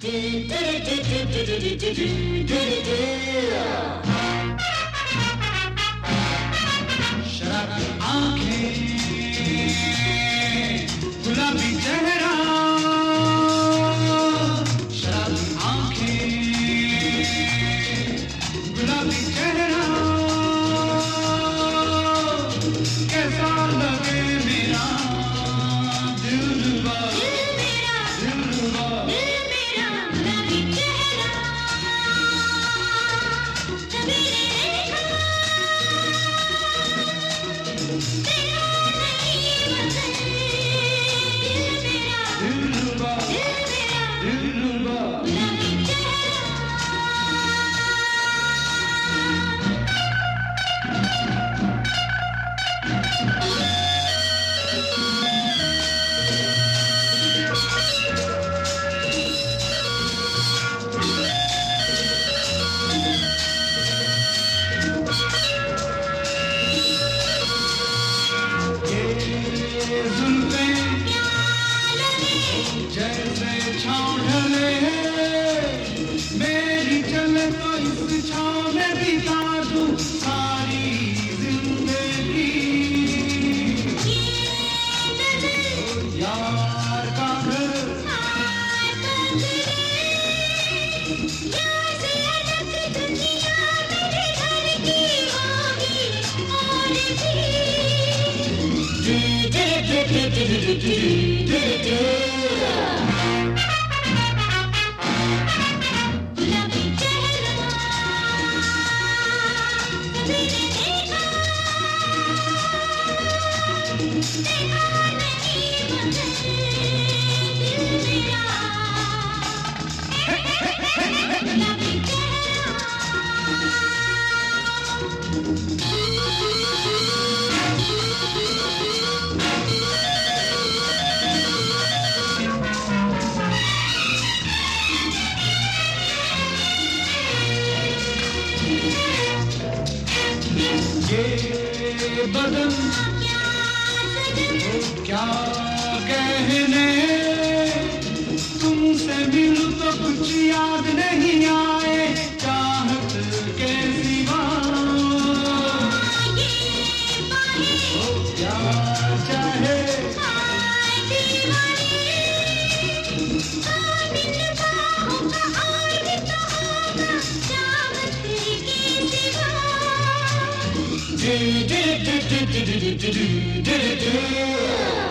शराबी आंखें, गुलाबी चेहरा, शराबी आंखें, गुलाबी चेहरा, कैसा लगे मेरा दिलरुबा, दिलरुबा, गुलाबी चेहरा, कभी देखा तेरा नहीं बदल, दिलरुबा, दिलरुबा। गुलाबी चेहरा। ये जुल्फें जैसे छाँव ढले, मेरी चले तो इस छाँव में बिता दूं सारी जिंदगी। यार का घर गुलाबी चेहरा, कभी देखा तेरा नहीं बदल, दिल मेरा। गुलाबी चेहरा। ये बदन क्या कहने, तुमसे मिलूं तो कुछ याद नहीं आए चाहत के सिवा। ओ क्या चाहे Did